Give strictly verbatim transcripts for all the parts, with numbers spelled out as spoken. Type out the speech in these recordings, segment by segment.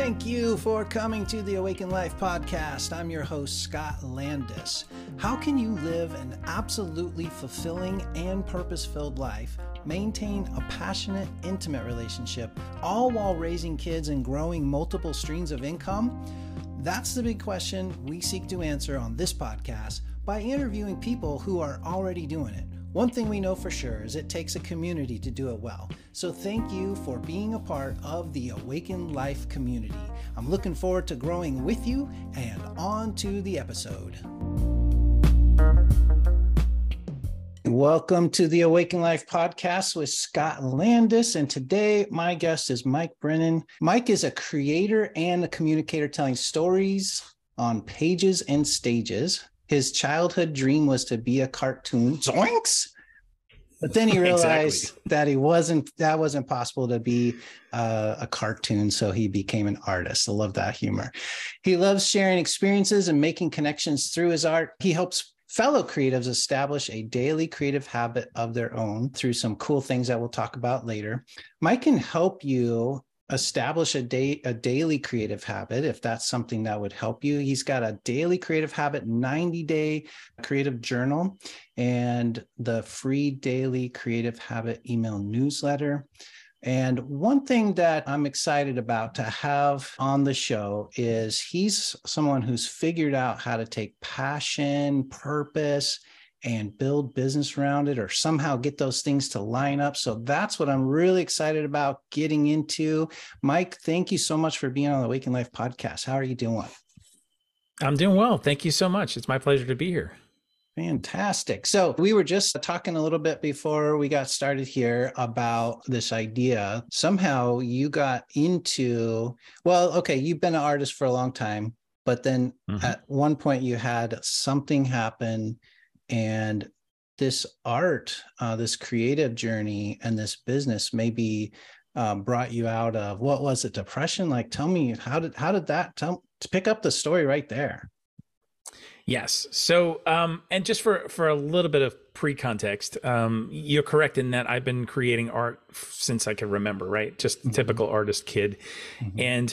Thank you for coming to the Awaken Life podcast. I'm your host, Scott Landis. How can you live an absolutely fulfilling and purpose-filled life, maintain a passionate, intimate relationship, all while raising kids and growing multiple streams of income? That's the big question we seek to answer on this podcast by interviewing people who are already doing it. One thing we know for sure is it takes a community to do it well. So thank you for being a part of the Awaken Life community. I'm looking forward to growing with you, and on to the episode. Welcome to the Awaken Life podcast with Scott Landis. And today my guest is Mike Brennan. Mike is a creator and a communicator telling stories on pages and stages. His childhood dream was to be a cartoon. Zoinks! But then he realized exactly. that he wasn't, that wasn't possible to be uh, a cartoon. So he became an artist. I love that humor. He loves sharing experiences and making connections through his art. He helps fellow creatives establish a daily creative habit of their own through some cool things that we'll talk about later. Mike can help you establish a day, a daily creative habit, if that's something that would help you. He's got a daily creative habit, ninety day creative journal, and the free daily creative habit email newsletter. And one thing that I'm excited about to have on the show is he's someone who's figured out how to take passion, purpose, and build business around it, or somehow get those things to line up. So that's what I'm really excited about getting into. Mike, thank you so much for being on the Awaken Life podcast. How are you doing? I'm doing well. Thank you so much. It's my pleasure to be here. Fantastic. So we were just talking a little bit before we got started here about this idea. Somehow you got into, well, okay, you've been an artist for a long time, but then mm-hmm. at one point you had something happen, and this art, uh, this creative journey and this business maybe um, brought you out of, what was it, depression? Like, tell me, how did how did that, tell, to pick up the story right there. Yes. So, um, and just for, for a little bit of pre-context, um, you're correct in that I've been creating art since I can remember, right? Just mm-hmm. typical artist kid. Mm-hmm. And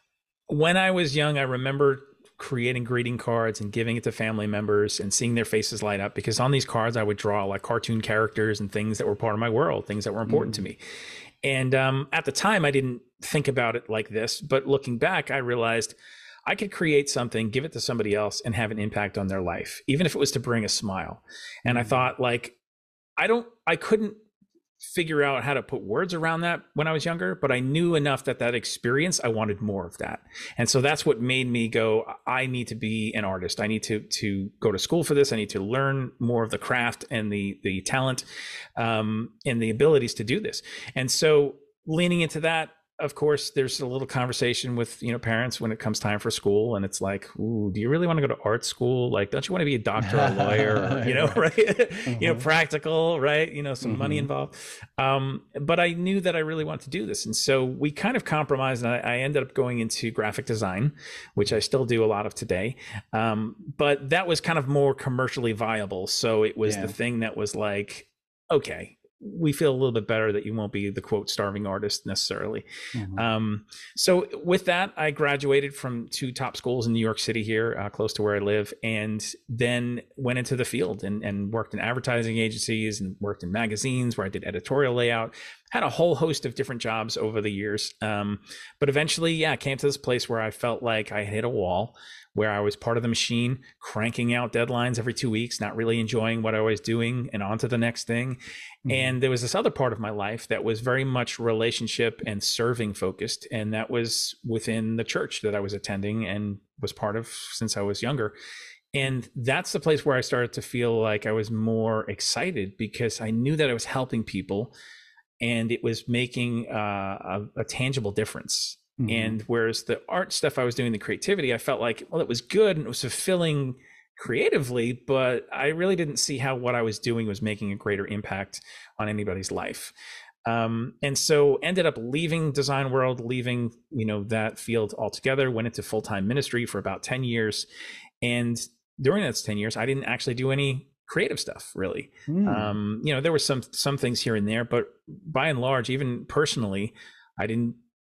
when I was young, I remember creating greeting cards and giving it to family members and seeing their faces light up, because on these cards I would draw like cartoon characters and things that were part of my world, things that were important mm-hmm. to me. And um, at the time I didn't think about it like this, but looking back, I realized I could create something, give it to somebody else, and have an impact on their life, even if it was to bring a smile. And mm-hmm. I thought, like, I don't, I couldn't figure out how to put words around that when I was younger, but I knew enough that that experience, I wanted more of that. And so that's what made me go, I need to be an artist. I need to to go to school for this. I need to learn more of the craft and the the talent um, and the abilities to do this. And so leaning into that, of course, there's a little conversation with, you know, parents when it comes time for school, and it's like, ooh, do you really want to go to art school? Like, don't you want to be a doctor or a lawyer, or, you know, right? Mm-hmm. You know, practical, right? You know, some mm-hmm. money involved. Um, but I knew that I really wanted to do this. And so we kind of compromised, and I, I ended up going into graphic design, which I still do a lot of today. Um, but that was kind of more commercially viable. So it was yeah. the thing that was like, okay, we feel a little bit better that you won't be the quote starving artist necessarily. Mm-hmm. Um, so with that, I graduated from two top schools in New York City here, uh, close to where I live, and then went into the field and, and worked in advertising agencies and worked in magazines where I did editorial layout, had a whole host of different jobs over the years. Um, but eventually, yeah, came to this place where I felt like I hit a wall, where I was part of the machine, cranking out deadlines every two weeks, not really enjoying what I was doing, and on to the next thing. Mm-hmm. And there was this other part of my life that was very much relationship and serving focused. And that was within the church that I was attending and was part of since I was younger. And that's the place where I started to feel like I was more excited, because I knew that I was helping people and it was making uh, a, a tangible difference. Mm-hmm. And whereas the art stuff I was doing, the creativity, I felt like, well, it was good and it was fulfilling creatively, but I really didn't see how what I was doing was making a greater impact on anybody's life. Um, and so ended up leaving design world, leaving, you know, that field altogether, went into full-time ministry for about ten years. And during those ten years, I didn't actually do any creative stuff really. Mm. Um, you know, there were some, some things here and there, but by and large, even personally, I didn't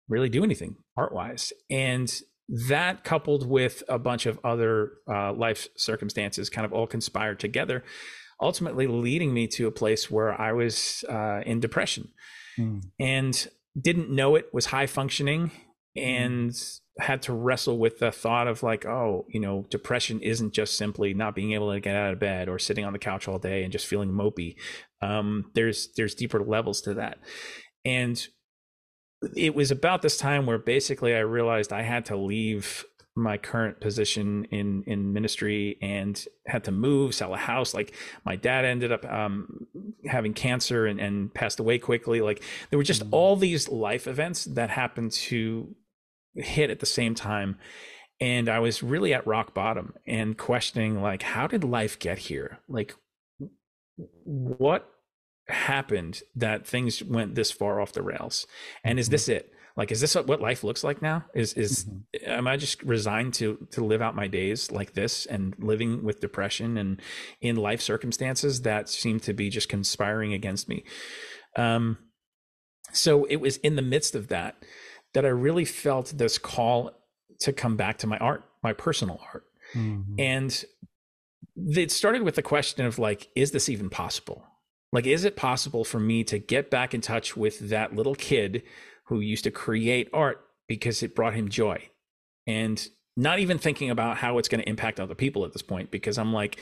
really do anything art wise. And that, coupled with a bunch of other uh, life circumstances, kind of all conspired together, ultimately leading me to a place where I was uh, in depression mm. and didn't know it, was high functioning, and mm. had to wrestle with the thought of like, oh, you know, depression isn't just simply not being able to get out of bed or sitting on the couch all day and just feeling mopey. Um, there's there's deeper levels to that. And it was about this time where basically I realized I had to leave my current position in in ministry and had to move, sell a house. Like, my dad ended up um, having cancer and, and passed away quickly. Like, there were just mm-hmm. all these life events that happened to hit at the same time. And I was really at rock bottom and questioning, like, how did life get here? Like, what happened that things went this far off the rails? And is this it? Like, is this what life looks like now? Is is mm-hmm. am I just resigned to to live out my days like this, and living with depression and in life circumstances that seem to be just conspiring against me? Um, so it was in the midst of that that I really felt this call to come back to my art, my personal art. Mm-hmm. And it started with the question of like, is this even possible? Like, is it possible for me to get back in touch with that little kid who used to create art because it brought him joy, and not even thinking about how it's going to impact other people at this point, because I'm like,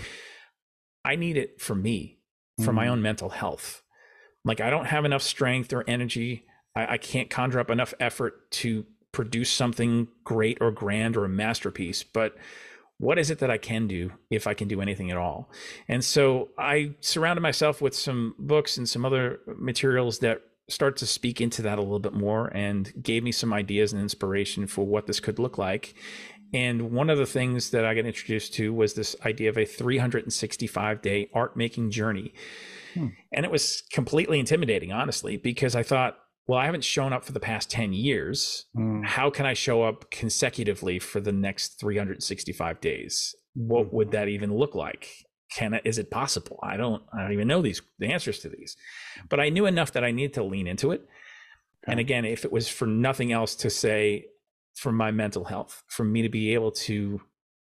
I need it for me, for mm-hmm. my own mental health. Like, I don't have enough strength or energy. I, I can't conjure up enough effort to produce something great or grand or a masterpiece, but what is it that I can do, if I can do anything at all? And so I surrounded myself with some books and some other materials that start to speak into that a little bit more, and gave me some ideas and inspiration for what this could look like. And one of the things that I got introduced to was this idea of a three hundred sixty-five day art making journey. Hmm. And it was completely intimidating, honestly, because I thought, well, I haven't shown up for the past ten years. Mm. How can I show up consecutively for the next three hundred sixty-five days? What mm. would that even look like? Can it, is it possible? I don't, I don't even know these, the answers to these, but I knew enough that I needed to lean into it. Okay. And again, if it was for nothing else, to say, for my mental health, for me to be able to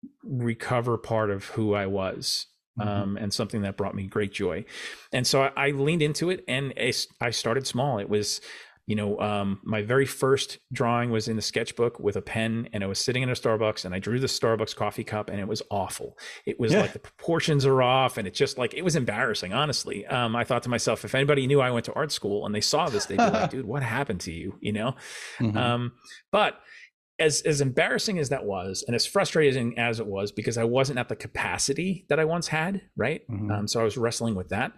recover part of who I was. Mm-hmm. Um, and something that brought me great joy. And so I, I leaned into it, and I started small. It was, you know, um, my very first drawing was in the sketchbook with a pen, and I was sitting in a Starbucks, and I drew the Starbucks coffee cup, and it was awful. It was yeah. like the proportions are off, and it's just like, it was embarrassing, honestly. Um, I thought to myself, if anybody knew I went to art school and they saw this, they'd be like, dude, what happened to you? You know? Mm-hmm. Um, but As as embarrassing as that was, and as frustrating as it was, because I wasn't at the capacity that I once had, right? Mm-hmm. Um, so I was wrestling with that.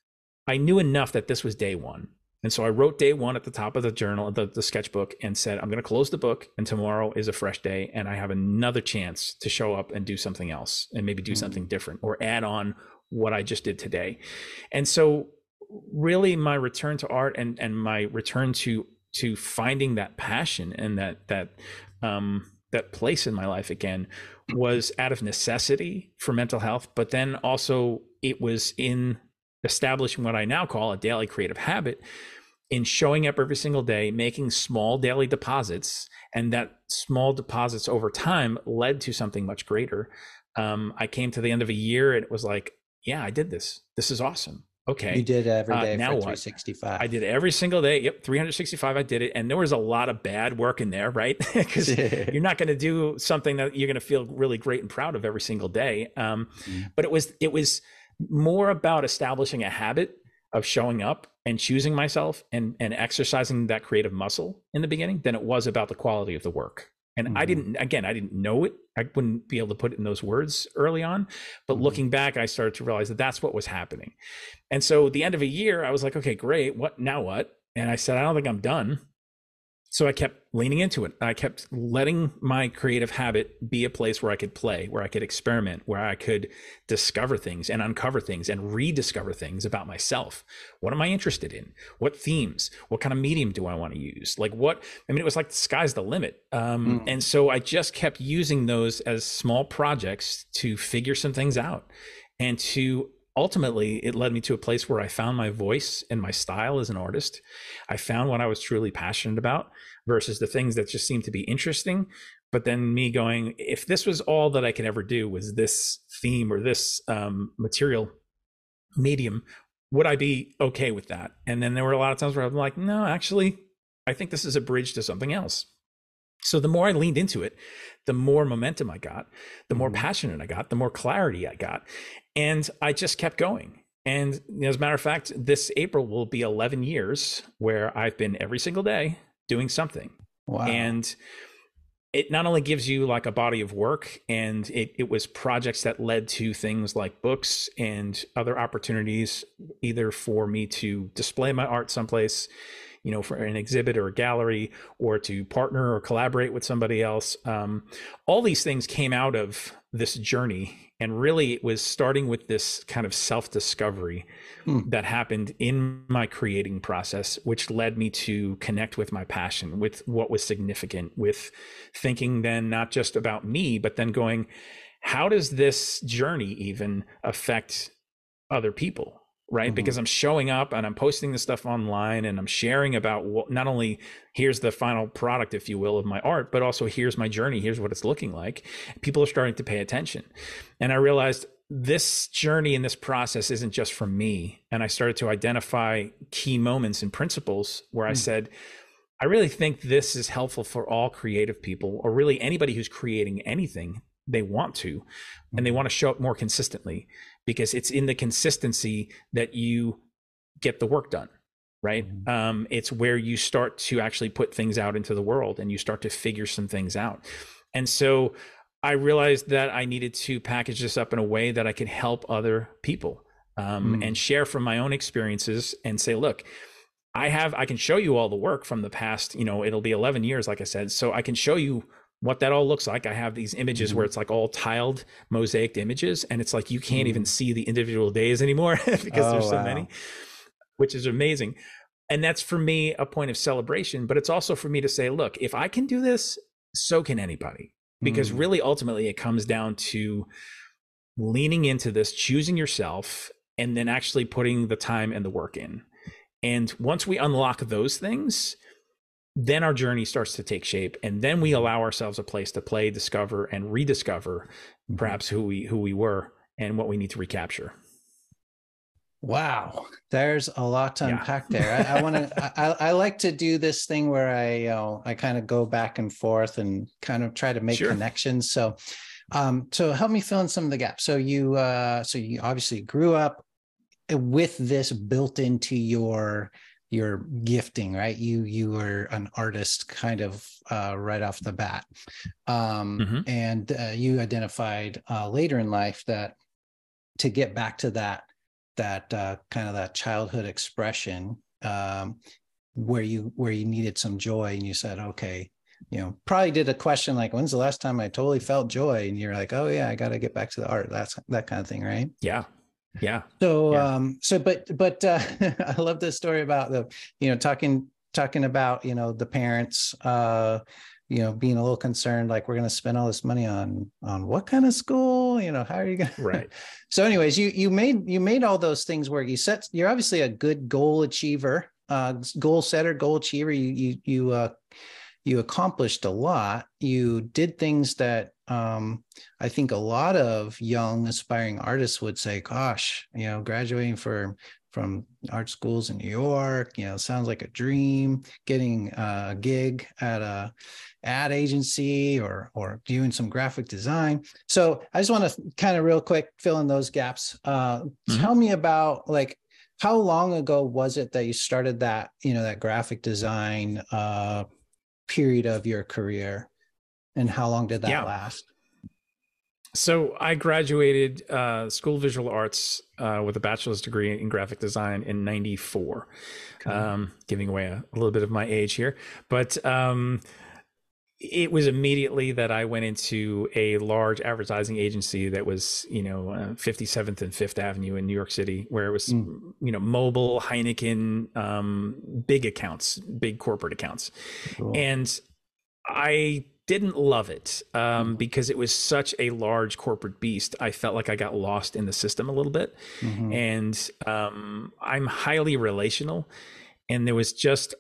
I knew enough that this was day one. And so I wrote day one at the top of the journal, the, the sketchbook, and said, I'm going to close the book, and tomorrow is a fresh day, and I have another chance to show up and do something else, and maybe do mm-hmm. something different, or add on what I just did today. And so really my return to art, and, and my return to to finding that passion and that that um, that place in my life again, was out of necessity for mental health, but then also it was in establishing what I now call a daily creative habit, in showing up every single day, making small daily deposits, and that small deposits over time led to something much greater. Um, I came to the end of a year, and it was like, yeah, I did this. This is awesome. Okay. You did every day uh, now for three sixty-five. I did every single day. Yep. three hundred sixty-five. I did it. And there was a lot of bad work in there, right? Because you're not going to do something that you're going to feel really great and proud of every single day. Um, mm-hmm. But it was, it was more about establishing a habit of showing up and choosing myself and, and exercising that creative muscle in the beginning than it was about the quality of the work. And mm-hmm. I didn't, again, I didn't know it. I wouldn't be able to put it in those words early on, but mm-hmm. looking back, I started to realize that that's what was happening. And so at the end of a year, I was like, okay, great. What now what? And I said, I don't think I'm done. So I kept leaning into it. I kept letting my creative habit be a place where I could play, where I could experiment, where I could discover things and uncover things and rediscover things about myself. What am I interested in? What themes? What kind of medium do I want to use? Like what, I mean, it was like the sky's the limit. Um, mm. And so I just kept using those as small projects to figure some things out and to ultimately it led me to a place where I found my voice and my style as an artist. I found what I was truly passionate about versus the things that just seemed to be interesting. But then me going, if this was all that I could ever do was this theme or this um, material medium, would I be okay with that? And then there were a lot of times where I'm like, no, actually, I think this is a bridge to something else. So the more I leaned into it, the more momentum I got, the more passionate I got, the more clarity I got. And I just kept going. And as a matter of fact, this April will be eleven years where I've been every single day doing something. Wow. And it not only gives you like a body of work, and it, it was projects that led to things like books and other opportunities, either for me to display my art someplace, you know, for an exhibit or a gallery, or to partner or collaborate with somebody else. Um, all these things came out of this journey. And really it was starting with this kind of self-discovery hmm. that happened in my creating process, which led me to connect with my passion, with what was significant, with thinking then not just about me, but then going, how does this journey even affect other people? Right. Mm-hmm. Because I'm showing up and I'm posting this stuff online and I'm sharing about what, not only here's the final product, if you will, of my art, but also here's my journey. Here's what it's looking like. People are starting to pay attention. And I realized this journey and this process isn't just for me. And I started to identify key moments and principles where mm-hmm. I said, I really think this is helpful for all creative people, or really anybody who's creating anything they want to, and they want to show up more consistently, because it's in the consistency that you get the work done, right? Mm-hmm. Um, it's where you start to actually put things out into the world and you start to figure some things out. And so I realized that I needed to package this up in a way that I could help other people um, mm-hmm. and share from my own experiences and say, look, I have, I can show you all the work from the past, you know, it'll be eleven years, like I said, so I can show you what that all looks like. I have these images mm-hmm. where it's like all tiled, mosaic images, and it's like you can't mm-hmm. even see the individual days anymore because oh, there's so wow. many, which is amazing. And that's for me a point of celebration, but it's also for me to say, look, if I can do this, so can anybody. Because mm-hmm. really, ultimately, it comes down to leaning into this, choosing yourself, and then actually putting the time and the work in. And once we unlock those things, then our journey starts to take shape, and then we allow ourselves a place to play, discover, and rediscover perhaps who we who we were and what we need to recapture. Wow, there's a lot to yeah. unpack there. I, I want to. I, I like to do this thing where I you know, I kind of go back and forth and kind of try to make sure. connections. So, um, so help me fill in some of the gaps. So you, uh, so you obviously grew up with this built into your. your gifting, right? You you were an artist kind of uh, right off the bat. Um, mm-hmm. And uh, you identified uh, later in life that to get back to that, that uh, kind of that childhood expression um, where you where you needed some joy, and you said, okay, you know, probably did a question like, when's the last time I totally felt joy? And you're like, oh yeah, I got to get back to the art. That's that kind of thing, right? Yeah. Yeah. So, yeah. um, so, but, but, uh, I love this story about the, you know, talking, talking about, you know, the parents, uh, you know, being a little concerned, like, we're going to spend all this money on, on what kind of school, you know, how are you going to, right. So anyways, you, you made, you made all those things where you set, you're obviously a good goal achiever, uh, goal setter, goal achiever. You, you, you, uh, you accomplished a lot. You did things that um, I think a lot of young aspiring artists would say, gosh, you know, graduating for, from art schools in New York, you know, sounds like a dream. Getting a gig at a ad agency or, or doing some graphic design. So I just want to kind of real quick fill in those gaps. Uh, mm-hmm. Tell me about, like, how long ago was it that you started that, you know, that graphic design uh, period of your career, and how long did that yeah. last? So I graduated uh, School of Visual Arts uh, with a bachelor's degree in graphic design in ninety-four. Okay. Um, giving away a, a little bit of my age here, but um, it was immediately that I went into a large advertising agency that was, you know, uh, fifty-seventh and Fifth Avenue in New York City, where it was, mm. you know, Mobil, Heineken, um, big accounts, big corporate accounts. Cool. And I didn't love it um, because it was such a large corporate beast. I felt like I got lost in the system a little bit. Mm-hmm. And um, I'm highly relational. And there was just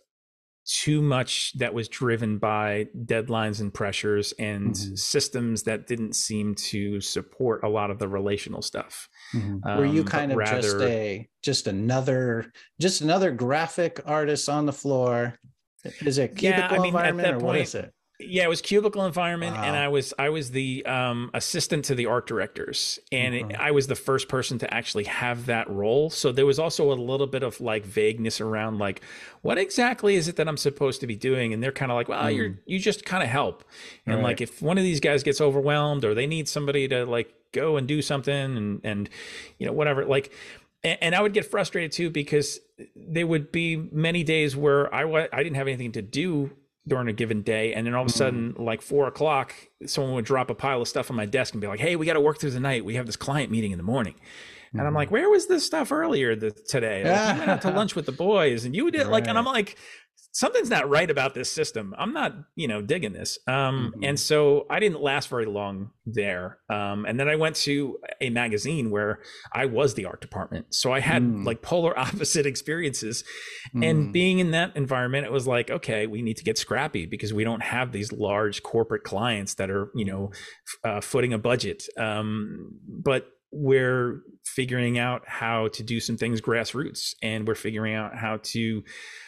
too much that was driven by deadlines and pressures and mm-hmm. systems that didn't seem to support a lot of the relational stuff. Mm-hmm. Um, Were you kind of rather, just a just another just another graphic artist on the floor? Is it cubicle yeah, I mean, environment at that or point, what is it? Yeah, it was cubicle environment, Wow. and I was I was the um, assistant to the art directors, and Mhm. it, I was the first person to actually have that role. So there was also a little bit of like vagueness around like, what exactly is it that I'm supposed to be doing? And they're kind of like, well, Mm. you're you just kind of help, and Right. like if one of these guys gets overwhelmed or they need somebody to like go and do something and and you know whatever like. And I would get frustrated too because there would be many days where I w- I didn't have anything to do during a given day, and then all of a sudden, mm. like four o'clock, someone would drop a pile of stuff on my desk and be like, "Hey, we got to work through the night. We have this client meeting in the morning." Mm-hmm. And I'm like, "Where was this stuff earlier the, today? Like, you went out to lunch with the boys, and you did right. like." And I'm like, something's not right about this system. I'm not, you know, digging this. Um, mm-hmm. And so I didn't last very long there. Um, and then I went to a magazine where I was the art department. So I had mm. like polar opposite experiences. Mm. And being in that environment, it was like, okay, we need to get scrappy because we don't have these large corporate clients that are, you know, uh, footing a budget. Um, but we're figuring out how to do some things grassroots, and we're figuring out how to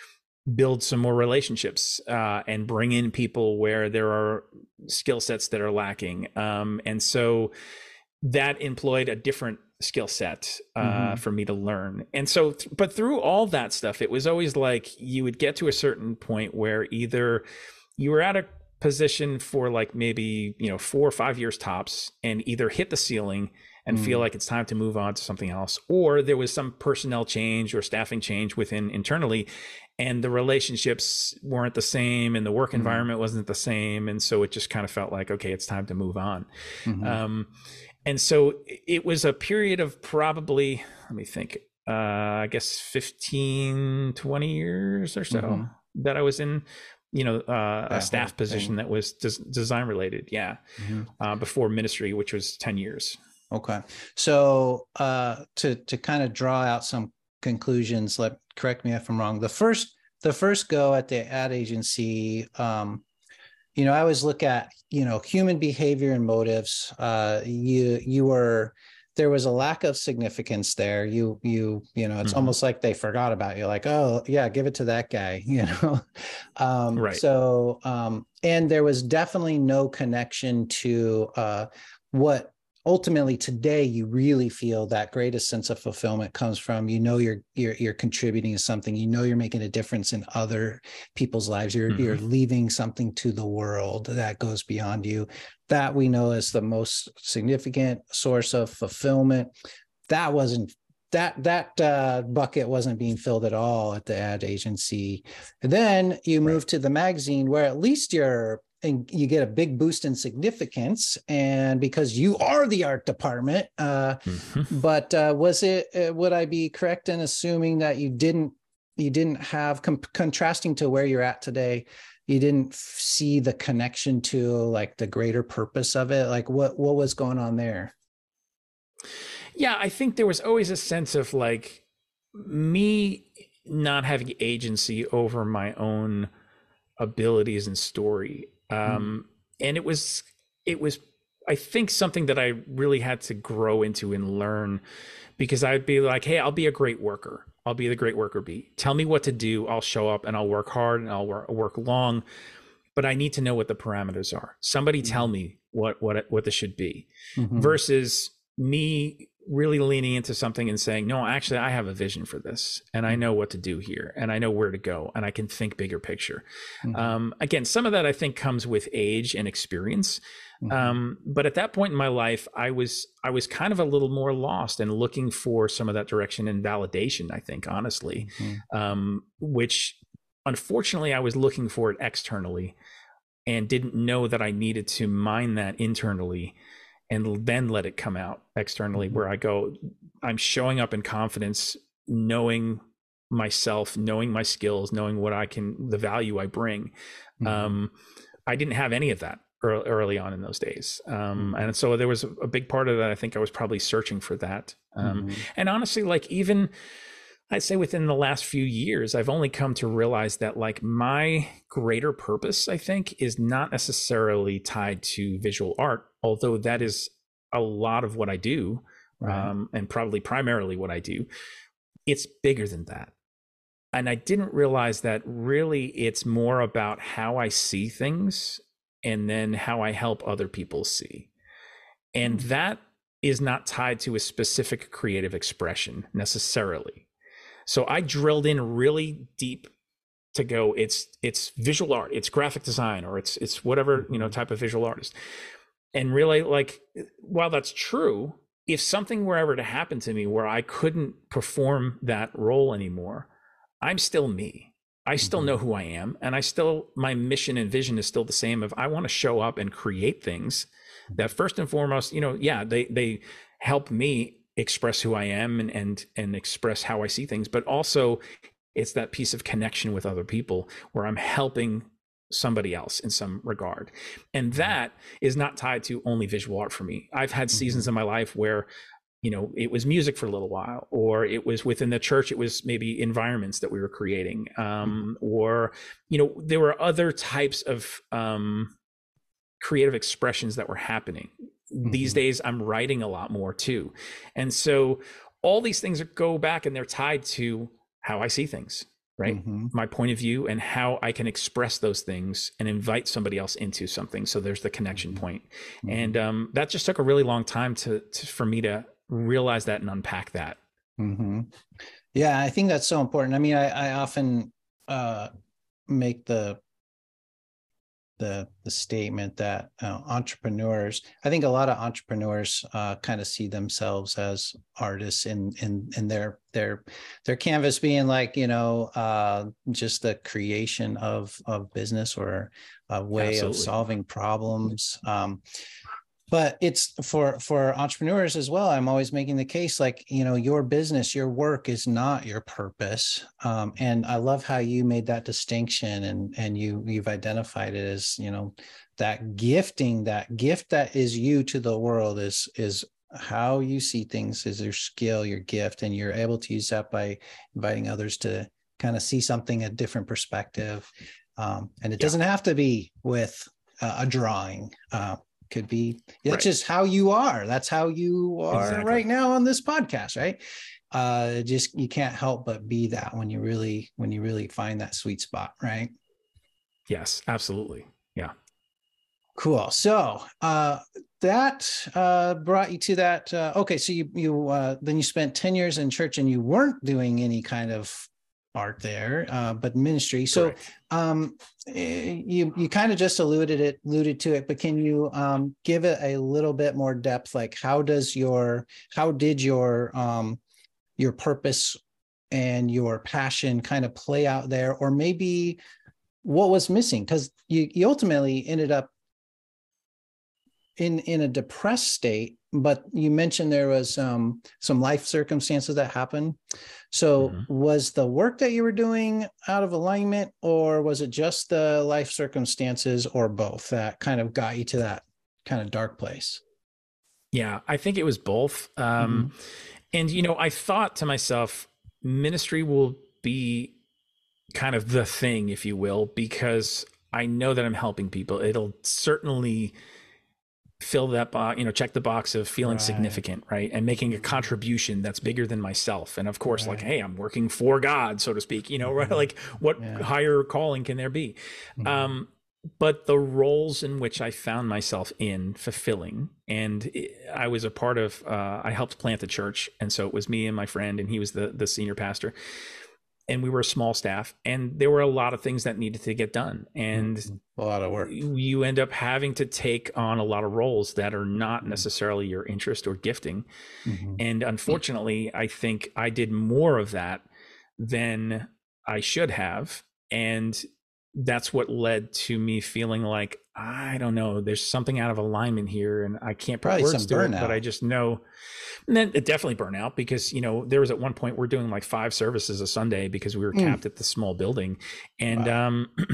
build some more relationships uh, and bring in people where there are skill sets that are lacking. Um, and so that employed a different skill set uh, mm-hmm. for me to learn. And so, th- but through all that stuff, it was always like you would get to a certain point where either you were at a position for like maybe, you know, four or five years tops and either hit the ceiling and mm. feel like it's time to move on to something else, or there was some personnel change or staffing change within internally, and the relationships weren't the same and the work environment mm. wasn't the same. And so it just kind of felt like, okay, it's time to move on. Mm-hmm. Um, and so it was a period of probably, let me think, uh, I guess fifteen, twenty years or so mm-hmm. that I was in, you know, uh, a staff position that was des- design related. Yeah. Mm-hmm. Uh, before ministry, which was ten years. Okay. So uh, to to kind of draw out some conclusions, let correct me if I'm wrong. The first the first go at the ad agency, um, you know, I always look at, you know, human behavior and motives. Uh, you you were there was a lack of significance there. You you you know, it's mm-hmm. almost like they forgot about you. Like, oh yeah, give it to that guy. You know, um, right. So um, and there was definitely no connection to uh, what. Ultimately, today you really feel that greatest sense of fulfillment comes from, you know, you're you're you're contributing to something, you know, you're making a difference in other people's lives, you're mm-hmm. you're leaving something to the world that goes beyond you. That we know is the most significant source of fulfillment. That wasn't that that uh, bucket wasn't being filled at all at the ad agency. And then you move right. to the magazine, where at least you're and you get a big boost in significance, and because you are the art department. Uh, mm-hmm. But uh, was it? Uh, would I be correct in assuming that you didn't? You didn't have com- contrasting to where you're at today. You didn't f- see the connection to like the greater purpose of it. Like what? What was going on there? Yeah, I think there was always a sense of like me not having agency over my own abilities and story. Um, mm. And it was, it was, I think something that I really had to grow into and learn, because I'd be like, hey, I'll be a great worker. I'll be the great worker bee. Tell me what to do. I'll show up and I'll work hard and I'll work, work long, but I need to know what the parameters are. Somebody mm. tell me what, what, what this should be mm-hmm. versus me really leaning into something and saying, no, actually, I have a vision for this and I know what to do here and I know where to go and I can think bigger picture. Mm-hmm. Um, again, some of that I think comes with age and experience. Mm-hmm. Um, but at that point in my life, I was, I was kind of a little more lost and looking for some of that direction and validation, I think, honestly, mm-hmm. um, which unfortunately I was looking for it externally and didn't know that I needed to mine that internally and then let it come out externally, mm-hmm. where I go, I'm showing up in confidence, knowing myself, knowing my skills, knowing what I can, the value I bring. Mm-hmm. Um, I didn't have any of that early, early on in those days. Um, and so there was a big part of that. I think I was probably searching for that. Um, mm-hmm. And honestly, like even I'd say within the last few years, I've only come to realize that like my greater purpose, I think, is not necessarily tied to visual art, although that is a lot of what I do, right. um, and probably primarily what I do. It's bigger than that. And I didn't realize that really it's more about how I see things and then how I help other people see. And mm-hmm. that is not tied to a specific creative expression necessarily. So I drilled in really deep to go, it's it's visual art, it's graphic design, or it's it's whatever, you know, type of visual artist. And really, like, while that's true, if something were ever to happen to me where I couldn't perform that role anymore, I'm still me. I still mm-hmm. know who I am. And I still, my mission and vision is still the same of I want to show up and create things that first and foremost, you know, yeah, they they help me express who I am and and and express how I see things, but also it's that piece of connection with other people where I'm helping somebody else in some regard. And that is not tied to only visual art for me. I've had seasons in my life where, you know, it was music for a little while, or it was within the church, it was maybe environments that we were creating, um, or, you know, there were other types of um, creative expressions that were happening. Mm-hmm. These days, I'm writing a lot more too. And so all these things go back and they're tied to how I see things, right? Mm-hmm. My point of view and how I can express those things and invite somebody else into something. So there's the connection point. Mm-hmm. And um, that just took a really long time to, to for me to realize that and unpack that. Mm-hmm. Yeah, I think that's so important. I mean, I, I often uh, make the the the statement that uh, entrepreneurs, I think a lot of entrepreneurs uh, kind of see themselves as artists in in in their their their canvas being like, you know, uh, just the creation of of business or a way Absolutely. Of solving problems. Um, But it's for, for entrepreneurs as well. I'm always making the case, like, you know, your business, your work is not your purpose. Um, and I love how you made that distinction and, and you, you've identified it as, you know, that gifting, that gift that is you to the world is, is how you see things, is your skill, your gift, and you're able to use that by inviting others to kind of see something a different perspective. Um, and it yeah. doesn't have to be with uh, a drawing. Uh, could be that's right. just how you are. That's how you are exactly. right now on this podcast, right? Uh just you can't help but be that when you really when you really find that sweet spot, right? Yes, absolutely. Yeah. Cool. So uh that uh brought you to that uh okay, so you you uh then you spent ten years in church and you weren't doing any kind of art there, uh, but ministry. So Correct. um, you you kind of just alluded it alluded to it, but can you um, give it a little bit more depth? Like how does your how did your um, your purpose and your passion kind of play out there, or maybe what was missing? Because you you ultimately ended up in in a depressed state, but you mentioned there was um, some life circumstances that happened. So mm-hmm. was the work that you were doing out of alignment, or was it just the life circumstances, or both, that kind of got you to that kind of dark place? Yeah, I think it was both. Um, mm-hmm. And, you know, I thought to myself, ministry will be kind of the thing, if you will, because I know that I'm helping people. It'll certainly fill that box, you know, check the box of feeling right. significant, right? And making a contribution that's bigger than myself. And of course, right. like, hey, I'm working for God, so to speak, you know, right? Like what yeah. higher calling can there be? Mm-hmm. Um, but the roles in which I found myself in fulfilling, and I was a part of, uh, I helped plant the church. And so it was me and my friend, and he was the the senior pastor. And we were a small staff, and there were a lot of things that needed to get done. And a lot of work. You end up having to take on a lot of roles that are not necessarily your interest or gifting. Mm-hmm. And unfortunately, I think I did more of that than I should have. And that's what led to me feeling like, I don't know, there's something out of alignment here, and I can't put Probably words to burnout. it, but I just know. And then it definitely burned out, because, you know, there was at one point we're doing like five services a Sunday because we were capped mm. at the small building. And, wow. um,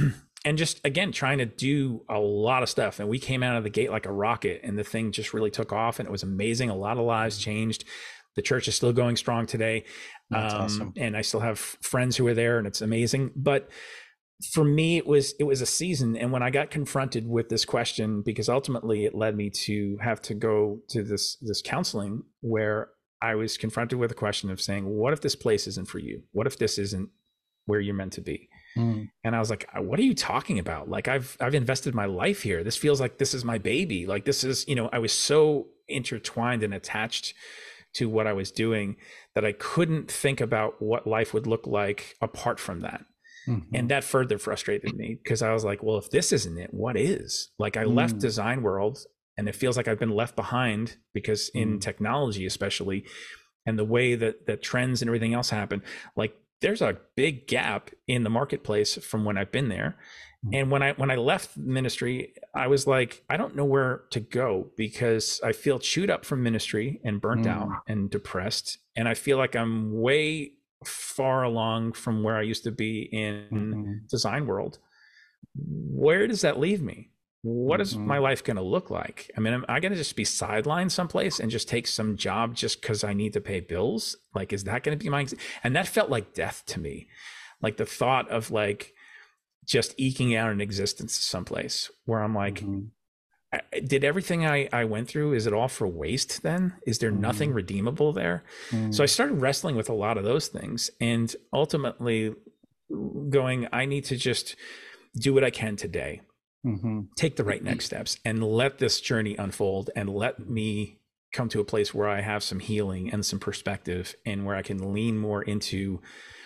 and just again trying to do a lot of stuff. And we came out of the gate like a rocket, and the thing just really took off, and it was amazing. A lot of lives changed. The church is still going strong today. That's um, awesome. And I still have friends who are there, and it's amazing. But for me, it was it was a season. And when I got confronted with this question, because ultimately it led me to have to go to this this counseling, where I was confronted with a question of saying, what if this place isn't for you? What if this isn't where you're meant to be? Mm. And I was like, what are you talking about? Like, I've I've invested my life here. This feels like this is my baby. Like, this is, you know, I was so intertwined and attached to what I was doing that I couldn't think about what life would look like apart from that. Mm-hmm. And that further frustrated me, because I was like, well, if this isn't it, what is? Like, I mm. left Design World, and it feels like I've been left behind, because in mm. technology, especially, and the way that that trends and everything else happen, like there's a big gap in the marketplace from when I've been there. Mm. And when I when I left ministry, I was like, I don't know where to go, because I feel chewed up from ministry and burnt mm. out and depressed. And I feel like I'm way far along from where I used to be in mm-hmm. Design World. Where does that leave me? What is mm-hmm. my life going to look like? I mean, am I going to just be sidelined someplace and just take some job just because I need to pay bills? Like, is that going to be my, and that felt like death to me. Like the thought of like just eking out an existence someplace where I'm like, mm-hmm. I, did everything I, I went through, is it all for waste then? Is there mm-hmm. nothing redeemable there? Mm-hmm. So I started wrestling with a lot of those things, and ultimately going, I need to just do what I can today. Mm-hmm. Take the right next steps and let this journey unfold, and let me come to a place where I have some healing and some perspective, and where I can lean more into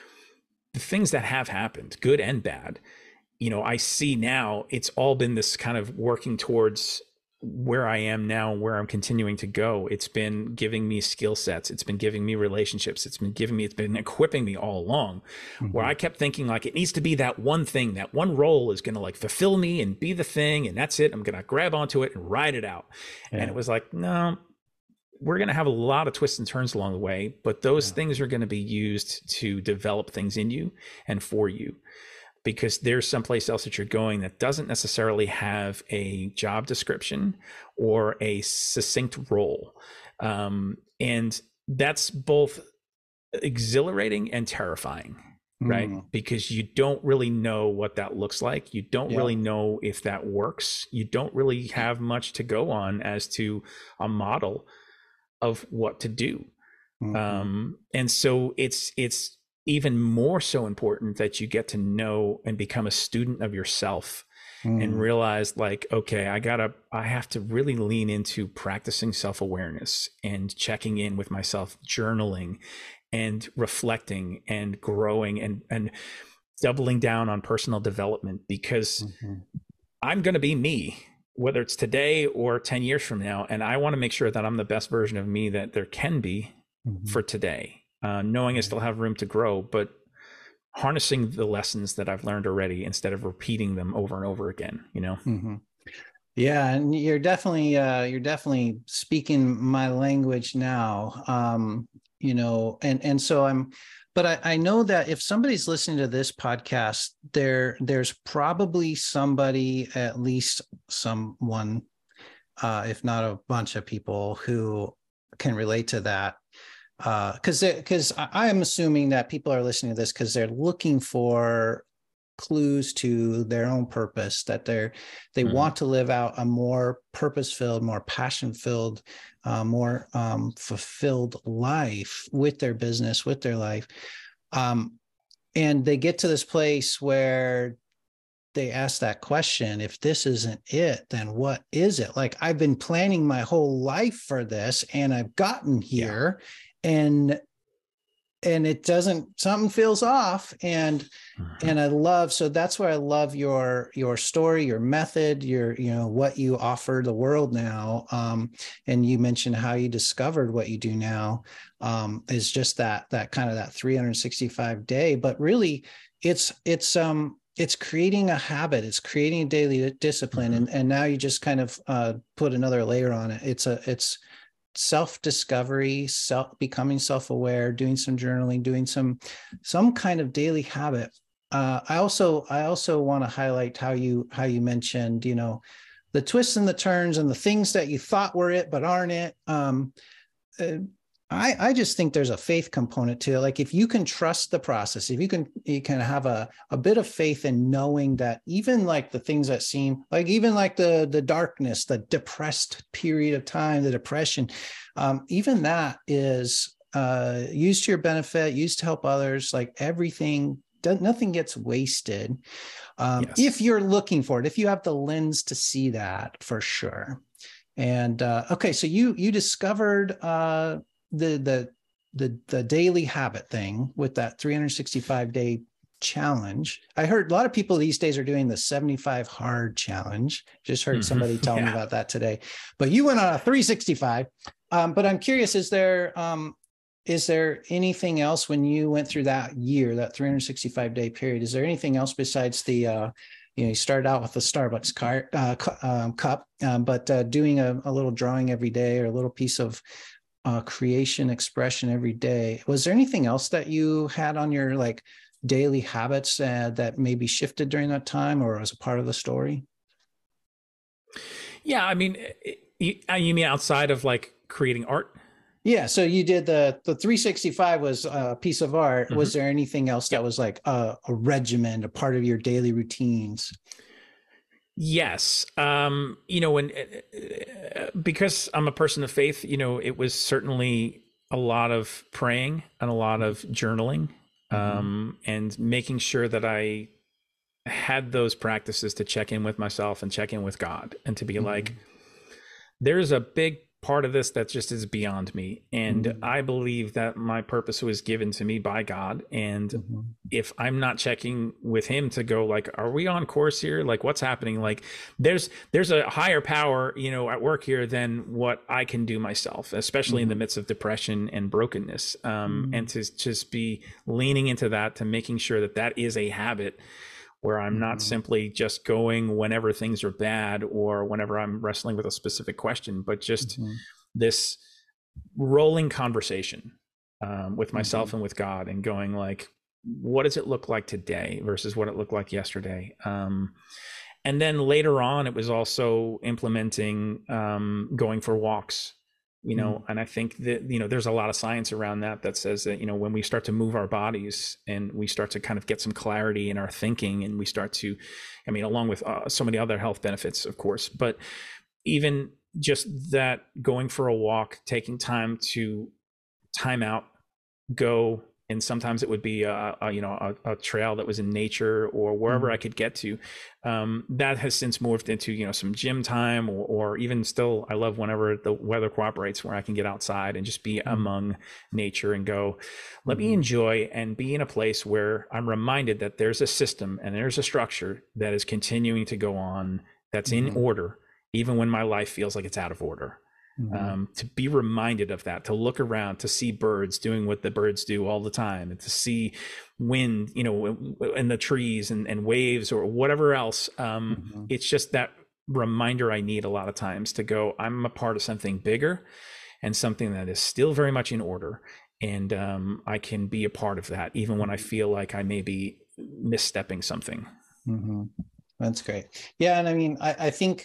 the things that have happened, good and bad. You know, I see now it's all been this kind of working towards where I am now, where I'm continuing to go. It's been giving me skill sets. It's been giving me relationships. It's been giving me, it's been equipping me all along, mm-hmm. where I kept thinking like, it needs to be that one thing, that one role is going to like fulfill me and be the thing. And that's it. I'm going to grab onto it and ride it out. Yeah. And it was like, no, we're going to have a lot of twists and turns along the way, but those yeah. things are going to be used to develop things in you and for you. Because there's someplace else that you're going that doesn't necessarily have a job description or a succinct role. Um, and that's both exhilarating and terrifying, right? Mm. Because you don't really know what that looks like. You don't yeah. really know if that works. You don't really have much to go on as to a model of what to do. Mm-hmm. Um, and so it's, it's, even more so important that you get to know and become a student of yourself mm. and realize like, okay, I gotta, I have to really lean into practicing self-awareness and checking in with myself, journaling and reflecting and growing and, and doubling down on personal development, because mm-hmm. I'm going to be me, whether it's today or ten years from now. And I want to make sure that I'm the best version of me that there can be mm-hmm. for today. Uh, knowing I still have room to grow, but harnessing the lessons that I've learned already instead of repeating them over and over again, you know? Mm-hmm. Yeah. And you're definitely, uh, you're definitely speaking my language now, um, you know, and, and so I'm, but I, I know that if somebody's listening to this podcast, there, there's probably somebody, at least someone, uh, if not a bunch of people who can relate to that. Uh, because because I am assuming that people are listening to this because they're looking for clues to their own purpose, that they're they mm-hmm. want to live out a more purpose-filled, more passion-filled, uh, more um, fulfilled life with their business, with their life, um, and they get to this place where they ask that question: if this isn't it, then what is it? Like, I've been planning my whole life for this, and I've gotten here. Yeah. And, and it doesn't, something feels off. And, mm-hmm. and I love, so that's why I love your, your story, your method, your, you know, what you offer the world now. Um, and you mentioned how you discovered what you do now, um, is just that, that kind of that three hundred sixty-five day, but really it's, it's, um, it's creating a habit. It's creating a daily discipline. Mm-hmm. And, and now you just kind of, uh, put another layer on it. It's a, it's, self-discovery, self becoming self-aware, doing some journaling, doing some some kind of daily habit. uh, I also I also want to highlight how you how you mentioned, you know, the twists and the turns and the things that you thought were it but aren't it. Um, uh, I, I just think there's a faith component to it. Like if you can trust the process, if you can, you can have a, a bit of faith in knowing that even like the things that seem like, even like the, the darkness, the depressed period of time, the depression, um, even that is uh, used to your benefit, used to help others. Like everything, nothing gets wasted. Um, yes. If you're looking for it, if you have the lens to see that, for sure. And uh, okay, so you, you discovered uh, the the the the daily habit thing with that three hundred sixty-five day challenge. I heard a lot of people these days are doing the seventy-five hard challenge. Just heard mm-hmm. somebody tell yeah. me about that today. But you went on a three sixty-five. Um, but I'm curious, is there um, is there anything else when you went through that year, that three hundred sixty-five day period? Is there anything else besides the uh, you know, you started out with the Starbucks car, uh, cu- um, cup, um, but uh, doing a, a little drawing every day or a little piece of Uh, creation expression every day. Was there anything else that you had on your like daily habits uh, that maybe shifted during that time or as a part of the story? Yeah, I mean, you, you mean outside of like creating art? Yeah, so you did the the three sixty-five was a piece of art. Mm-hmm. Was there anything else that was like a, a regimen, a part of your daily routines? Yes. Um, you know, when, uh, because I'm a person of faith, you know, it was certainly a lot of praying and a lot of journaling, um, mm-hmm. and making sure that I had those practices to check in with myself and check in with God and to be mm-hmm. like, there's a big part of this that just is beyond me. And mm-hmm. I believe that my purpose was given to me by God. And mm-hmm. if I'm not checking with him to go like, are we on course here? Like what's happening? Like there's, there's a higher power, you know, at work here than what I can do myself, especially mm-hmm. in the midst of depression and brokenness. Um, mm-hmm. and to just be leaning into that, to making sure that that is a habit where I'm not mm-hmm. simply just going whenever things are bad or whenever I'm wrestling with a specific question, but just mm-hmm. this rolling conversation um, with myself mm-hmm. and with God, and going like, what does it look like today versus what it looked like yesterday? Um, and then later on, it was also implementing um, going for walks. You know, mm. and I think that, you know, there's a lot of science around that that says that, you know, when we start to move our bodies and we start to kind of get some clarity in our thinking, and we start to, I mean, along with uh, so many other health benefits, of course, but even just that going for a walk, taking time to time out, go. And sometimes it would be a, a you know a, a trail that was in nature or wherever mm. I could get to. Um, that has since morphed into you know some gym time, or, or even still, I love whenever the weather cooperates, where I can get outside and just be mm. among nature and go, let mm. me enjoy and be in a place where I'm reminded that there's a system and there's a structure that is continuing to go on, that's mm. in order, even when my life feels like it's out of order. Mm-hmm. Um, to be reminded of that, to look around, to see birds doing what the birds do all the time, and to see wind, you know, in the trees and, and waves or whatever else. Um, mm-hmm. It's just that reminder I need a lot of times to go, I'm a part of something bigger and something that is still very much in order. And um, I can be a part of that, even when I feel like I may be misstepping something. Mm-hmm. That's great. Yeah. And I mean, I, I think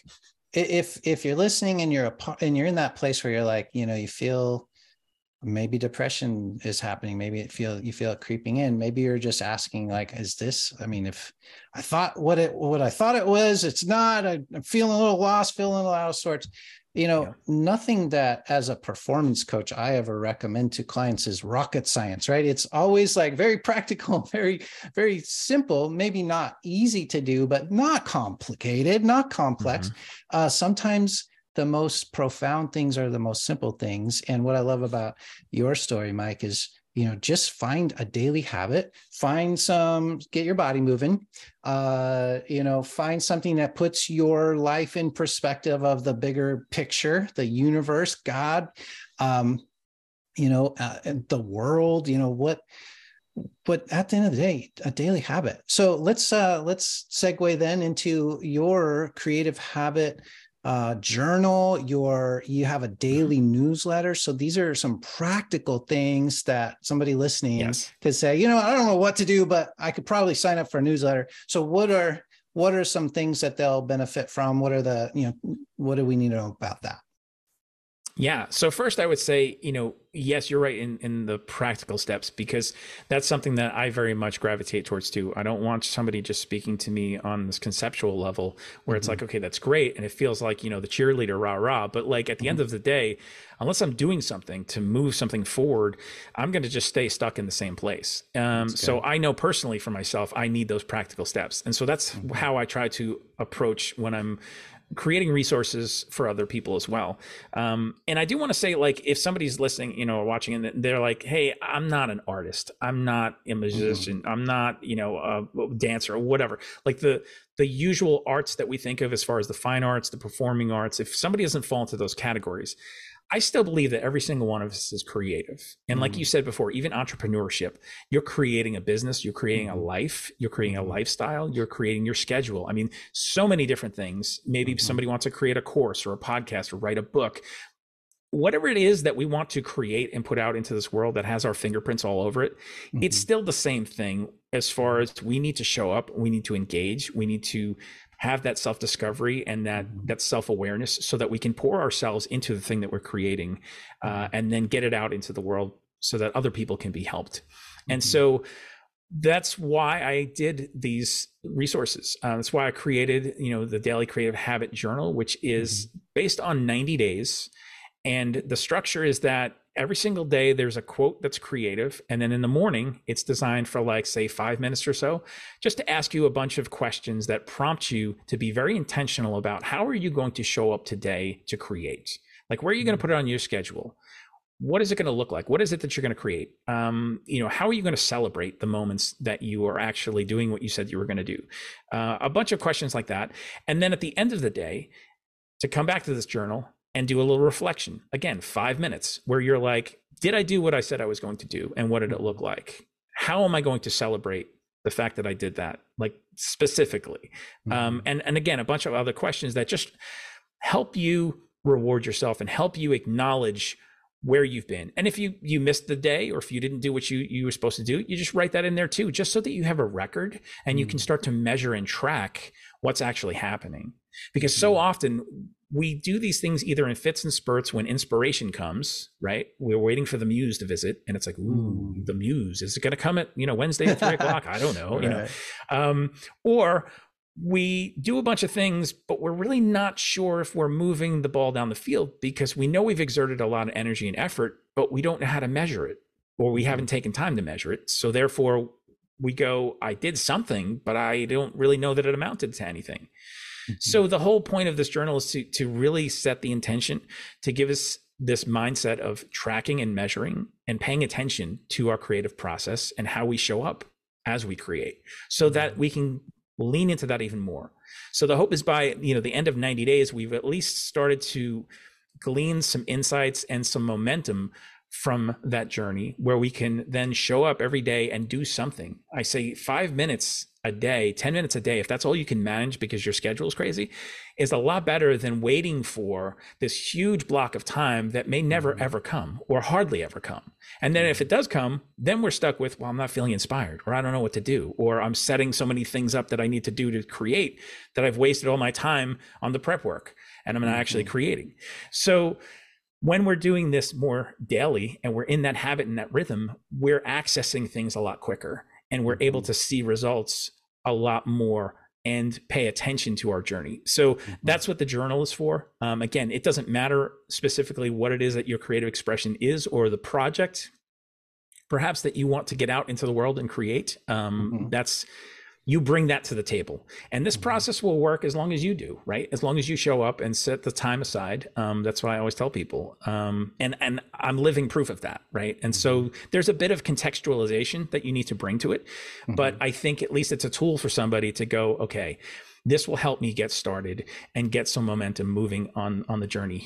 if if you're listening and you're a part, and you're in that place where you're like, you know, you feel maybe depression is happening, maybe it feel you feel it creeping in, maybe you're just asking like, is this, I mean, if I thought what it what I thought it was, it's not, I, I'm feeling a little lost, feeling a little out of sorts. You know, yeah. Nothing that as a performance coach I ever recommend to clients is rocket science, right? It's always like very practical, very, very simple, maybe not easy to do, but not complicated, not complex. Mm-hmm. Uh, sometimes the most profound things are the most simple things. And what I love about your story, Mike, is, you know, just find a daily habit, find some, get your body moving, uh, you know, find something that puts your life in perspective of the bigger picture, the universe, God, um, you know, uh, the world, you know, what, but at the end of the day, a daily habit. So let's, uh, let's segue then into your creative habit uh, journal, your you have a daily newsletter. So these are some practical things that somebody listening Yes. could say, you know, I don't know what to do, but I could probably sign up for a newsletter. So what are what are some things that they'll benefit from? What are the, you know, what do we need to know about that? Yeah. So first I would say, you know, yes, you're right in, in the practical steps, because that's something that I very much gravitate towards too. I don't want somebody just speaking to me on this conceptual level where it's mm-hmm. like, okay, that's great. And it feels like, you know, the cheerleader, rah, rah. But like at the mm-hmm. end of the day, unless I'm doing something to move something forward, I'm going to just stay stuck in the same place. Um, so I know personally for myself, I need those practical steps. And so that's mm-hmm. how I try to approach when I'm creating resources for other people as well. Um, and I do want to say, like, if somebody's listening, you know, or watching and they're like, hey, I'm not an artist. I'm not a musician. Mm-hmm. I'm not, you know, a dancer or whatever. Like the, the usual arts that we think of as far as the fine arts, the performing arts, if somebody doesn't fall into those categories, I still believe that every single one of us is creative. And like mm-hmm. you said before, even entrepreneurship, you're creating a business, you're creating mm-hmm. a life, you're creating a lifestyle, you're creating your schedule. I mean, so many different things. Maybe mm-hmm. somebody wants to create a course or a podcast or write a book. Whatever it is that we want to create and put out into this world that has our fingerprints all over it, mm-hmm. it's still the same thing as far as we need to show up, we need to engage, we need to have that self-discovery and that that self-awareness so that we can pour ourselves into the thing that we're creating uh, and then get it out into the world so that other people can be helped. Mm-hmm. And so that's why I did these resources. Uh, that's why I created, you know, the Daily Creative Habit Journal, which is mm-hmm. based on ninety days. And the structure is that every single day there's a quote that's creative. And then in the morning, it's designed for like, say, five minutes or so, just to ask you a bunch of questions that prompt you to be very intentional about how are you going to show up today to create? Like, where are you going to put it on your schedule? What is it going to look like? What is it that you're going to create? Um, you know, how are you going to celebrate the moments that you are actually doing what you said you were going to do? Uh, a bunch of questions like that. And then at the end of the day, to come back to this journal and do a little reflection. Again, five minutes where you're like, did I do what I said I was going to do? And what did it look like? How am I going to celebrate the fact that I did that? Like specifically. Mm-hmm. Um, and, and again, a bunch of other questions that just help you reward yourself and help you acknowledge where you've been. And if you, you missed the day, or if you didn't do what you, you were supposed to do, you just write that in there too, just so that you have a record and mm-hmm. you can start to measure and track what's actually happening. Because so mm-hmm. often we do these things either in fits and spurts when inspiration comes, right? We're waiting for the muse to visit, and it's like, ooh, the muse, is it going to come at, you know, Wednesday at three o'clock? I don't know, right. you know, um, or we do a bunch of things, but we're really not sure if we're moving the ball down the field because we know we've exerted a lot of energy and effort, but we don't know how to measure it, or we haven't taken time to measure it. So therefore we go, I did something, but I don't really know that it amounted to anything. So the whole point of this journal is to, to really set the intention to give us this mindset of tracking and measuring and paying attention to our creative process and how we show up as we create, so that we can lean into that even more. So the hope is by, you know, the end of ninety days, we've at least started to glean some insights and some momentum from that journey where we can then show up every day and do something. I say five minutes a day, ten minutes a day, if that's all you can manage because your schedule is crazy, is a lot better than waiting for this huge block of time that may never mm-hmm. ever come, or hardly ever come. And then if it does come, then we're stuck with, well, I'm not feeling inspired, or I don't know what to do, or I'm setting so many things up that I need to do to create that I've wasted all my time on the prep work and I'm not mm-hmm. actually creating. So when we're doing this more daily and we're in that habit and that rhythm, we're accessing things a lot quicker, and we're able to see results a lot more and pay attention to our journey. So mm-hmm. that's what the journal is for. Um, again, it doesn't matter specifically what it is that your creative expression is, or the project perhaps that you want to get out into the world and create. Um, mm-hmm. That's, you bring that to the table, and this mm-hmm. process will work as long as you do, right? As long as you show up and set the time aside. Um, that's what I always tell people. Um, and, and I'm living proof of that, right? And so there's a bit of contextualization that you need to bring to it, mm-hmm. but I think at least it's a tool for somebody to go, okay, this will help me get started and get some momentum moving on, on the journey here.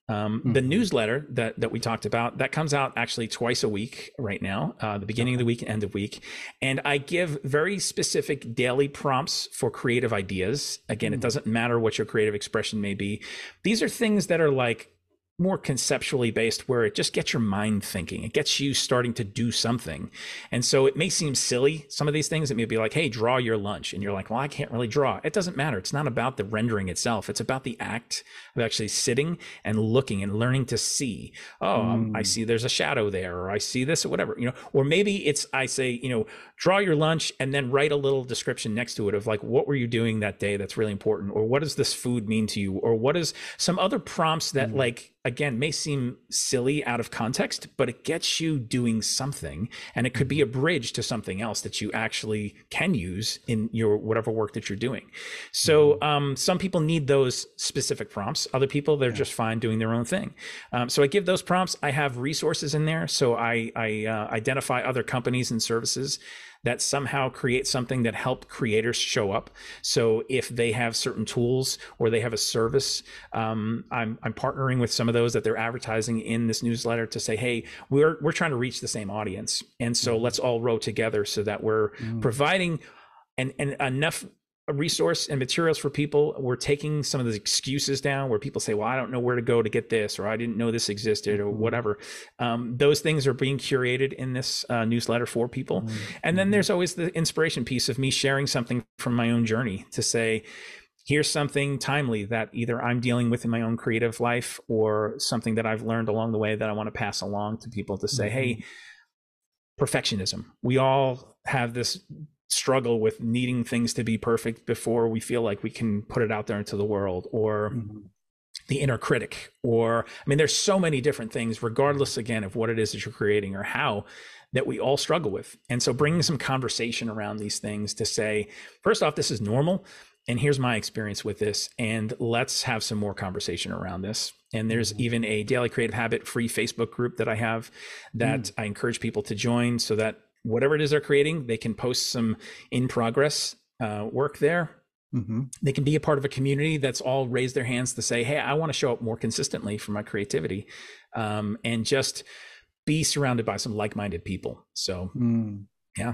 Um, Mm-hmm. The newsletter that that we talked about, that comes out actually twice a week right now, uh, the beginning of the week and end of week. And I give very specific daily prompts for creative ideas. Again, mm-hmm. It doesn't matter what your creative expression may be. These are things that are like more conceptually based, where it just gets your mind thinking. It gets you starting to do something. And so it may seem silly, some of these things. It may be like, hey, draw your lunch. And you're like, well, I can't really draw. It doesn't matter. It's not about the rendering itself. It's about the act of actually sitting and looking and learning to see. Oh, mm. um, I see there's a shadow there, or I see this, or whatever, you know, or maybe it's, I say, you know, draw your lunch and then write a little description next to it of like, what were you doing that day that's really important? Or what does this food mean to you? Or what is some other prompts that mm. like, again, may seem silly out of context, but it gets you doing something, and it could be a bridge to something else that you actually can use in your whatever work that you're doing. So um, some people need those specific prompts. Other people, they're yeah. just fine doing their own thing. Um, so I give those prompts. I have resources in there. So I, I uh, identify other companies and services that somehow create something that help creators show up. So if they have certain tools or they have a service, um, I'm, I'm partnering with some of those that they're advertising in this newsletter to say, hey, we're we're trying to reach the same audience. And so let's all row together so that we're mm. providing and, and enough resource and materials for people. We're taking some of the excuses down where people say, well, I don't know where to go to get this, or I didn't know this existed, or whatever. Um, those things are being curated in this uh, newsletter for people. Mm-hmm. And then there's always the inspiration piece of me sharing something from my own journey to say, here's something timely that either I'm dealing with in my own creative life, or something that I've learned along the way that I want to pass along to people to say, mm-hmm. hey, perfectionism. We all have this struggle with needing things to be perfect before we feel like we can put it out there into the world, or mm-hmm. the inner critic, or, I mean, there's so many different things, regardless again of what it is that you're creating or how, that we all struggle with. And so bringing some conversation around these things to say, first off, this is normal, and here's my experience with this, and let's have some more conversation around this. And there's mm-hmm. even a Daily Creative Habit free Facebook group that I have that mm. I encourage people to join, so that whatever it is they're creating, they can post some in progress uh, work there. Mm-hmm. They can be a part of a community that's all raised their hands to say, hey, I want to show up more consistently for my creativity, um, and just be surrounded by some like-minded people. So, mm. yeah.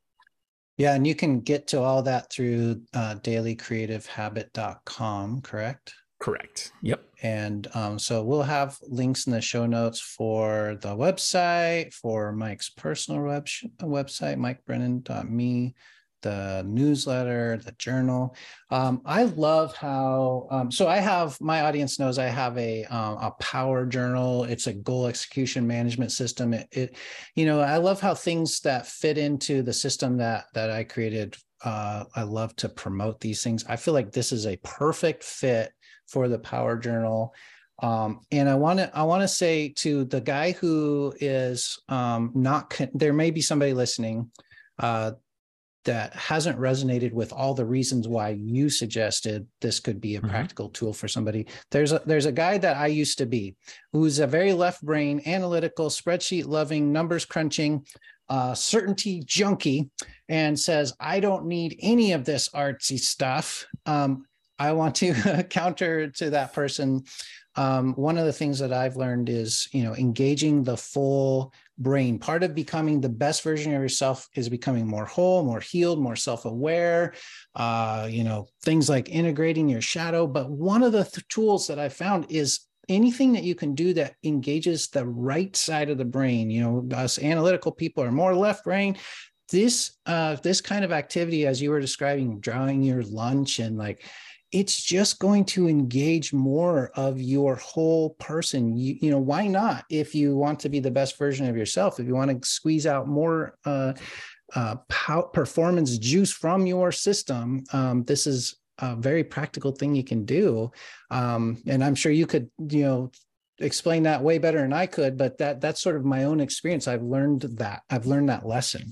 Yeah. And you can get to all that through uh, daily creative habit dot com, correct? Correct. Yep. And um, so we'll have links in the show notes for the website, for Mike's personal web website, mike brennan dot me, the newsletter, the journal. Um, I love how, um, so I have, my audience knows I have a, um, a power journal. It's a goal execution management system. It, it, you know, I love how things that fit into the system that, that I created, uh, I love to promote these things. I feel like this is a perfect fit for the power journal. Um, and I want to I want to say to the guy who is um, not, con- there may be somebody listening uh, that hasn't resonated with all the reasons why you suggested this could be a mm-hmm. practical tool for somebody. There's a, there's a guy that I used to be, who's a very left brain, analytical, spreadsheet loving, numbers crunching, uh, certainty junkie, and says, I don't need any of this artsy stuff. Um, I want to counter to that person. Um, one of the things that I've learned is, you know, engaging the full brain. Part of becoming the best version of yourself is becoming more whole, more healed, more self-aware, uh, you know, things like integrating your shadow. But one of the th- tools that I found is anything that you can do that engages the right side of the brain. You know, us analytical people are more left brain. This, uh, this kind of activity, as you were describing, drawing your lunch and like, it's just going to engage more of your whole person. You, you know, why not? If you want to be the best version of yourself, if you want to squeeze out more uh, uh, pow- performance juice from your system, um, this is a very practical thing you can do. Um, and I'm sure you could, you know, explain that way better than I could, but that that's sort of my own experience. I've learned that. I've learned that lesson.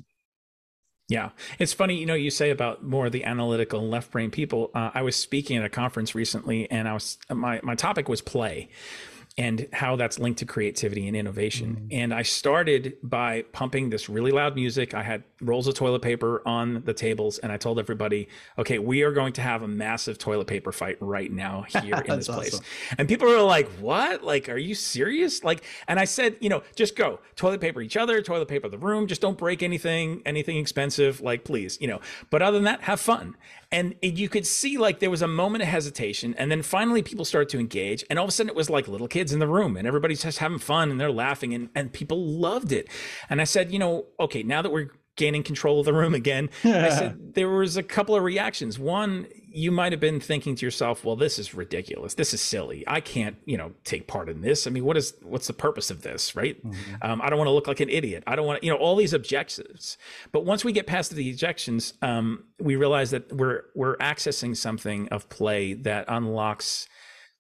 Yeah. It's funny, you know, you say about more of the analytical left brain people. Uh, I was speaking at a conference recently, and I was, my, my topic was play. and how that's linked to creativity and innovation. Mm-hmm. And I started by pumping this really loud music. I had rolls of toilet paper on the tables, and I told everybody, okay, we are going to have a massive toilet paper fight right now here in this place. Awesome. And people were like, what? Like, are you serious? Like, and I said, you know, just go toilet paper each other, toilet paper the room, just don't break anything, anything expensive, like, please, you know, but other than that, have fun. And you could see like there was a moment of hesitation, and then finally people started to engage, and all of a sudden it was like little kids in the room, and everybody's just having fun and they're laughing, and, and people loved it. And I said, you know, okay, now that we're gaining control of the room again, I said there was a couple of reactions. One, you might have been thinking to yourself, well, this is ridiculous. This is silly. I can't, you know, take part in this. I mean, what is, what's the purpose of this, right? Mm-hmm. Um, I don't want to look like an idiot. I don't want to, you know, all these objectives. But once we get past the objections, um, we realize that we're, we're accessing something of play that unlocks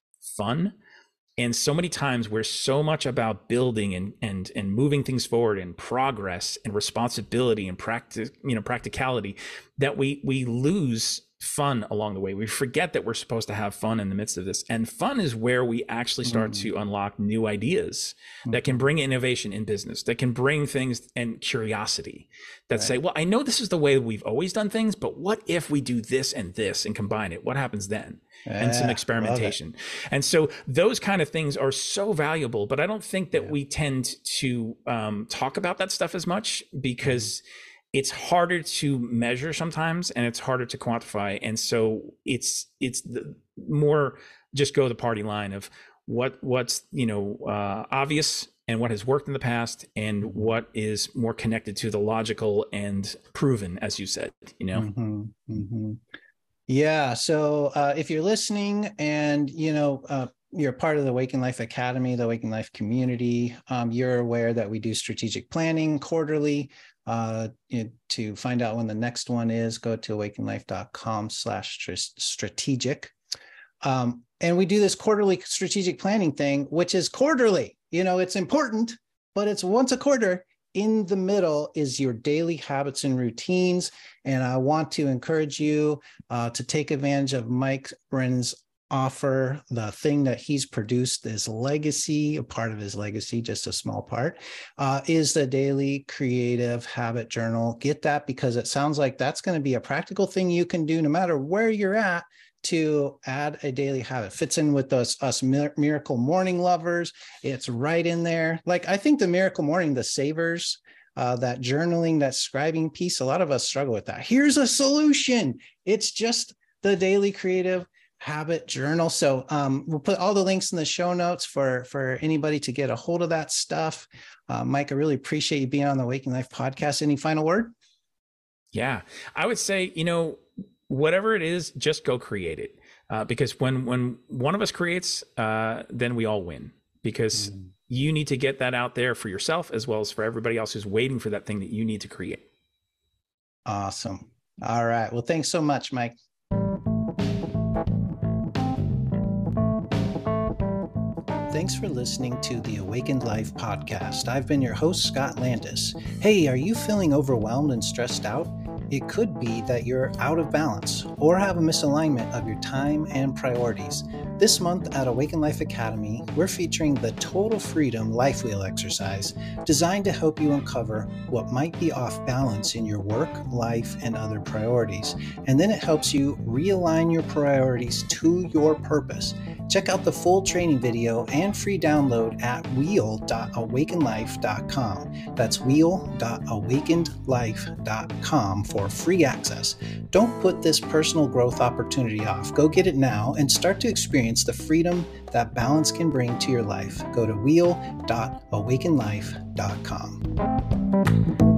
fun. And so many times we're so much about building and and and moving things forward and progress and responsibility and practice, you know, practicality, that we we lose fun along the way. We forget that we're supposed to have fun in the midst of this. And fun is where we actually start mm. to unlock new ideas mm. that can bring innovation in business, that can bring things and curiosity that right. say, well, I know this is the way we've always done things, but what if we do this and this and combine it? What happens then? Yeah, and some experimentation. And so those kind of things are so valuable, but I don't think that yeah. we tend to um, talk about that stuff as much, because it's harder to measure sometimes, and it's harder to quantify. And so it's it's the more just go the party line of what what's, you know, uh, obvious and what has worked in the past, and what is more connected to the logical and proven, as you said, you know? Mm-hmm, mm-hmm. Yeah. So uh, if you're listening and, you know, uh, you're part of the Awaken Life Academy, the Awaken Life community, um, you're aware that we do strategic planning quarterly. Uh, you know, to find out when the next one is, go to awakenlife.com slash strategic. Um, and we do this quarterly strategic planning thing, which is quarterly. You know, it's important, but it's once a quarter. In the middle is your daily habits and routines. And I want to encourage you uh, to take advantage of Mike Brennan's offer. The thing that he's produced, his legacy, a part of his legacy, just a small part, uh, is the Daily Creative Habit Journal. Get that, because it sounds like that's going to be a practical thing you can do no matter where you're at to add a daily habit. Fits in with us, us Miracle Morning lovers. It's right in there. Like, I think the Miracle Morning, the savers, uh, that journaling, that scribing piece, a lot of us struggle with that. Here's a solution. It's just the Daily Creative Habit Journal. So um, we'll put all the links in the show notes for, for anybody to get a hold of that stuff. Uh, Mike, I really appreciate you being on the Waking Life podcast. Any final word? Yeah, I would say, you know, whatever it is, just go create it. Uh, because when, when one of us creates, uh, then we all win, because mm. you need to get that out there for yourself as well as for everybody else who's waiting for that thing that you need to create. Awesome. All right. Well, thanks so much, Mike. Thanks for listening to the Awakened Life podcast. I've been your host, Scott Landis. Hey, are you feeling overwhelmed and stressed out? It could be that you're out of balance or have a misalignment of your time and priorities. This month at Awaken Life Academy, we're featuring the Total Freedom Life Wheel exercise, designed to help you uncover what might be off balance in your work, life, and other priorities. And then it helps you realign your priorities to your purpose. Check out the full training video and free download at wheel dot awaken life dot com. That's wheel dot awakened life dot com for free access. Don't put this personal growth opportunity off. Go get it now and start to experience the freedom that balance can bring to your life. Go to wheel dot awaken life dot com.